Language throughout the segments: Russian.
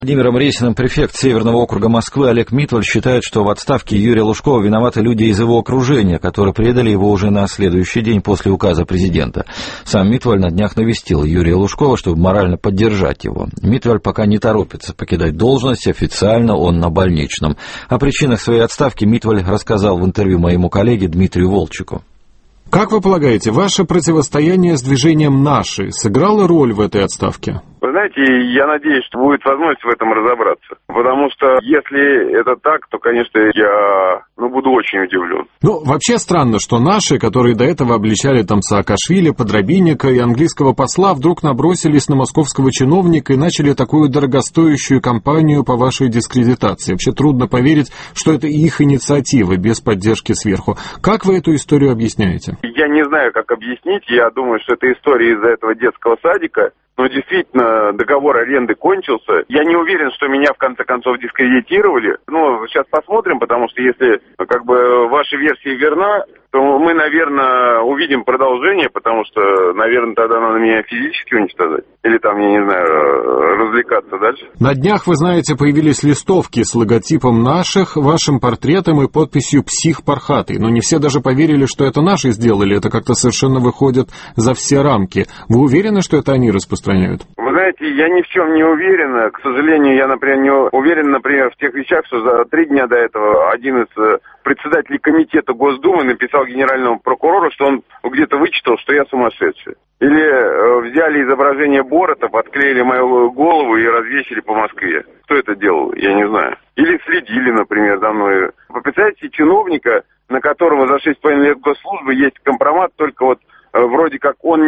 Владимиром Рейсиным префект Северного округа Москвы Олег Митваль считает, что в отставке Юрия Лужкова виноваты люди из его окружения, которые предали его уже на следующий день после указа президента. Сам Митваль на днях навестил Юрия Лужкова, чтобы морально поддержать его. Митваль пока не торопится покидать должность, официально он на больничном. О причинах своей отставки Митваль рассказал в интервью моему коллеге Дмитрию Волчику. Как вы полагаете, ваше противостояние с движением «Наши» сыграло роль в этой отставке? Вы знаете, я надеюсь, что будет возможность в этом разобраться. Потому что если это так, то, конечно, я буду очень удивлен. Вообще странно, что «Наши», которые до этого обличали там Саакашвили, Подробинника и английского посла, вдруг набросились на московского чиновника и начали такую дорогостоящую кампанию по вашей дискредитации. Вообще трудно поверить, что это их инициатива, без поддержки сверху. Как вы эту историю объясняете? Я не знаю, как объяснить. Я думаю, что это история из-за этого детского садика. Но действительно, договор аренды кончился. Я не уверен, что меня в конце концов дискредитировали. Сейчас посмотрим, потому что если ваша версия верна, то мы, наверное, увидим продолжение, потому что, наверное, тогда надо меня физически уничтожать. Или там, я не знаю, развлекаться дальше. На днях, вы знаете, появились листовки с логотипом «Наших», вашим портретом и подписью «Псих Пархатый». Но не все даже поверили, что это наши сделали. Это как-то совершенно выходит за все рамки. Вы уверены, что это они распространяют? Вы знаете, я ни в чем не уверен. К сожалению, я, например, не уверен, в тех вещах, что за 3 дня до этого один из председателей комитета Госдумы написал генеральному прокурору, что он где-то вычитал, что я сумасшедший. Или взяли изображение Боротов, отклеили мою голову и развесили по Москве. Кто это делал, я не знаю. Или следили, например, за мной. Вы представляете, чиновника, на которого за 6,5 лет госслужбы есть компромат, только вроде как он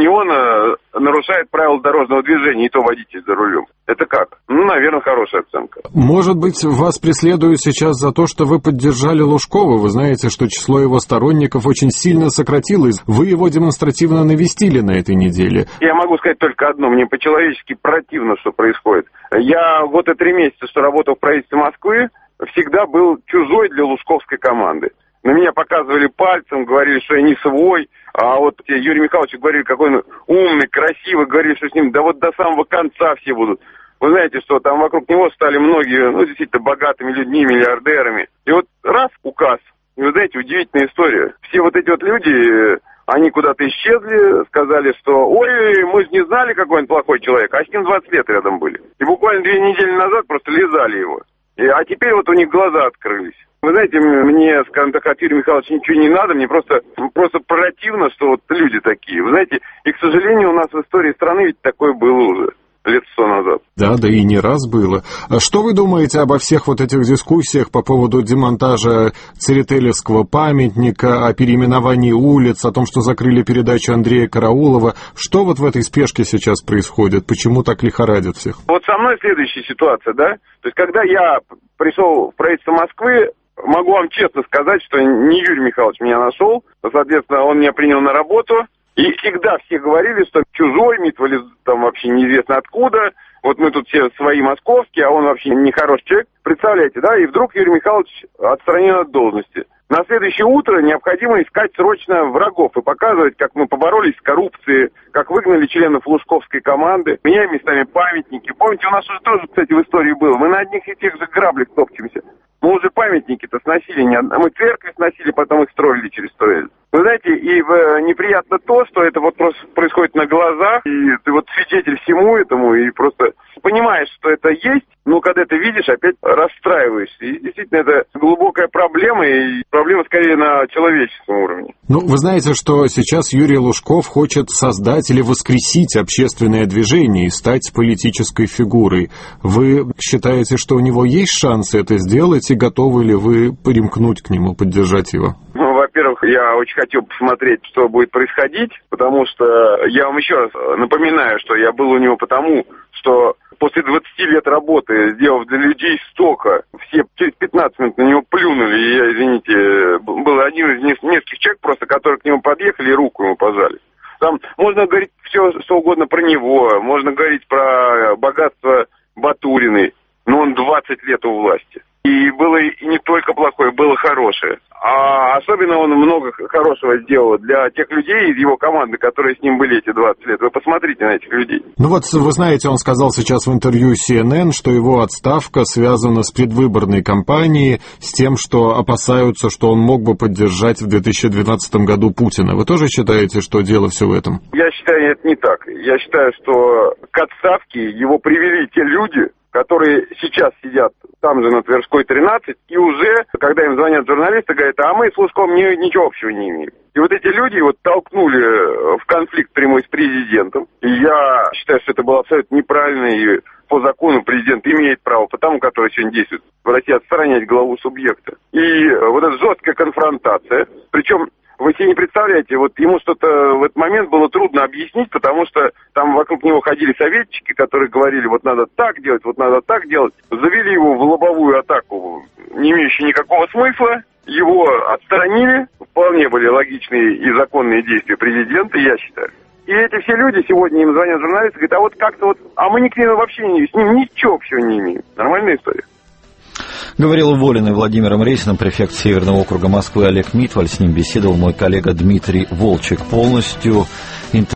нарушает правила дорожного движения, и то водитель за рулем. Это как? Наверное, хорошая оценка. Может быть, вас преследуют сейчас за то, что вы поддержали Лужкова? Вы знаете, что число его сторонников очень сильно сократилось. Вы его демонстративно навестили на этой неделе. Я могу сказать только одно. Мне по-человечески противно, что происходит. Я год и 3 месяца, что работал в правительстве Москвы, всегда был чужой для лужковской команды. На меня показывали пальцем, говорили, что я не свой. А Юрий Михайлович говорили, какой он умный, красивый, говорили, что с ним до самого конца все будут. Вы знаете, что там вокруг него стали многие, действительно богатыми людьми, миллиардерами. И раз указ. И вы знаете, удивительная история. Все эти люди, они куда-то исчезли, сказали, что ой, мы же не знали, какой он плохой человек, а с ним 20 лет рядом были. И буквально 2 недели назад просто лизали его. А теперь у них глаза открылись. Вы знаете, мне, скажем так, от Юрия Михайловича ничего не надо, мне просто противно, что люди такие. Вы знаете, и, к сожалению, у нас в истории страны ведь такое было уже лет 100 назад. Да и не раз было. А что вы думаете обо всех этих дискуссиях по поводу демонтажа Церетелевского памятника, о переименовании улиц, о том, что закрыли передачу Андрея Караулова? Что в этой спешке сейчас происходит? Почему так лихорадят всех? Со мной следующая ситуация, да? То есть, когда я пришел в правительство Москвы, могу вам честно сказать, что не Юрий Михайлович меня нашел, соответственно, он меня принял на работу, и всегда все говорили, что чужой, Митваль там вообще неизвестно откуда, мы тут все свои московские, а он вообще нехороший человек. Представляете, да? И вдруг Юрий Михайлович отстранен от должности. На следующее утро необходимо искать срочно врагов и показывать, как мы поборолись с коррупцией, как выгнали членов лужковской команды, меняем местами памятники. Помните, у нас уже тоже, кстати, в истории было. Мы на одних и тех же граблях топчемся. Мы уже памятники-то сносили, мы церкви сносили, потом их строили через 100 лет. Вы знаете, и неприятно то, что это просто происходит на глазах, и ты свидетель всему этому, и просто понимаешь, что это есть, но когда это видишь, опять расстраиваешься. И действительно, это глубокая проблема, и проблема скорее на человеческом уровне. Вы знаете, что сейчас Юрий Лужков хочет создать или воскресить общественное движение и стать политической фигурой. Вы считаете, что у него есть шансы это сделать, и готовы ли вы примкнуть к нему, поддержать его? Во-первых, я очень хотел посмотреть, что будет происходить, потому что я вам еще раз напоминаю, что я был у него потому, что после 20 лет работы, сделав для людей столько, все через 15 минут на него плюнули, и я, извините, был один из нескольких человек просто, которые к нему подъехали и руку ему пожали. Там можно говорить все, что угодно про него, можно говорить про богатство Батуриной, но он 20 лет у власти. И было и не только плохое, было было хорошее. А особенно он много хорошего сделал для тех людей из его команды, которые с ним были эти 20 лет. Вы посмотрите на этих людей. Ну вот, вы знаете, он сказал сейчас в интервью CNN, что его отставка связана с предвыборной кампанией, с тем, что опасаются, что он мог бы поддержать в 2012 году Путина. Вы тоже считаете, что дело все в этом? Я считаю, это не так. Я считаю, что к отставке его привели те люди, которые сейчас сидят там же на Тверской 13, и уже, когда им звонят журналисты, говорят, а мы с Лужковым ничего общего не имеем. И вот эти люди вот толкнули в конфликт прямой с президентом. И я считаю, что это было абсолютно неправильно, и по закону президент имеет право, по тому, который сегодня действует в России, отстранять главу субъекта. И вот эта жесткая конфронтация, причем вы себе не представляете, вот ему что-то в этот момент было трудно объяснить, потому что там вокруг него ходили советчики, которые говорили, вот надо так делать, вот надо так делать. Завели его в лобовую атаку, не имеющую никакого смысла. Его отстранили, вполне были логичные и законные действия президента, я считаю. И эти все люди, сегодня им звонят журналисты, говорят, а вот как-то вот, а мы к ним вообще с ним ничего общего не имеем. Нормальная история. Говорил уволенный Владимиром Рейсиным префект Северного округа Москвы Олег Митваль. С ним беседовал мой коллега Дмитрий Волчек. Полностью